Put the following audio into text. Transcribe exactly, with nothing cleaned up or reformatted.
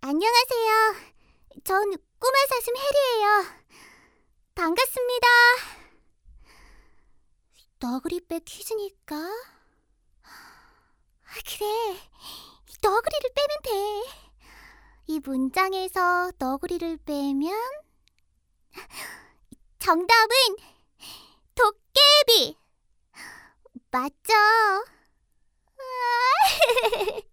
안녕하세요. 전 꿈의 사슴 해리예요. 반갑습니다. 너구리빼 퀴즈니까. 아, 그래. 너구리를 빼면 돼. 이 문장에서 너구리를 빼면 정답은 도깨비. 맞죠?